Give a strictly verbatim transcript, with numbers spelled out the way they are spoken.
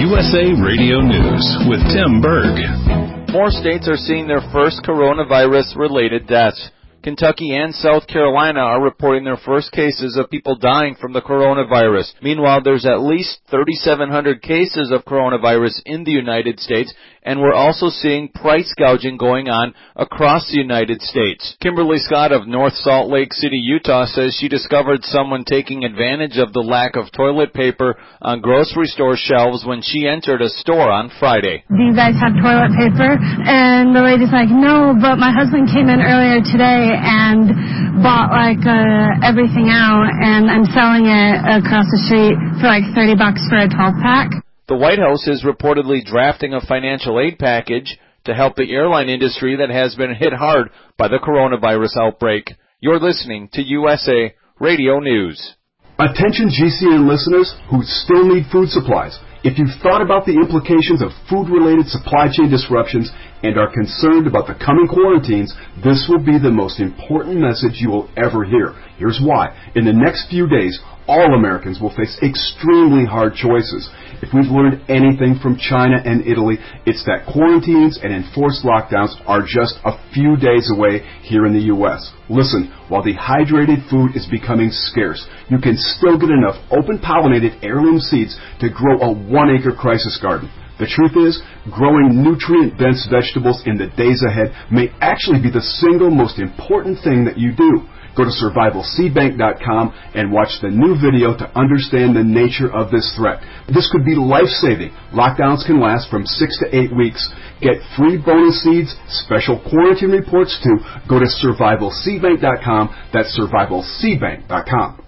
U S A Radio News with Tim Berg. More states are seeing their first coronavirus-related deaths. Kentucky and South Carolina are reporting their first cases of people dying from the coronavirus. Meanwhile, there's at least thirty-seven hundred cases of coronavirus in the United States, and we're also seeing price gouging going on across the United States. Kimberly Scott of North Salt Lake City, Utah, says she discovered someone taking advantage of the lack of toilet paper on grocery store shelves when she entered a store on Friday. Do you guys have toilet paper? And the lady's like, no, but my husband came in earlier today and bought like uh, everything out, and I'm selling it across the street for like thirty bucks for a twelve pack. The White House is reportedly drafting a financial aid package to help the airline industry that has been hit hard by the coronavirus outbreak. You're listening to U S A Radio News. Attention G C N listeners who still need food supplies. If you've thought about the implications of food-related supply chain disruptions and are concerned about the coming quarantines, this will be the most important message you will ever hear. Here's why. In the next few days, all Americans will face extremely hard choices. If we've learned anything from China and Italy, it's that quarantines and enforced lockdowns are just a few days away here in the U S. Listen, while dehydrated food is becoming scarce, you can still get enough open-pollinated heirloom seeds to grow a one-acre crisis garden. The truth is, growing nutrient-dense vegetables in the days ahead may actually be the single most important thing that you do. Go to survival seed bank dot com and watch the new video to understand the nature of this threat. This could be life-saving. Lockdowns can last from six to eight weeks. Get free bonus seeds, special quarantine reports too. Go to survival seed bank dot com. That's survival seed bank dot com.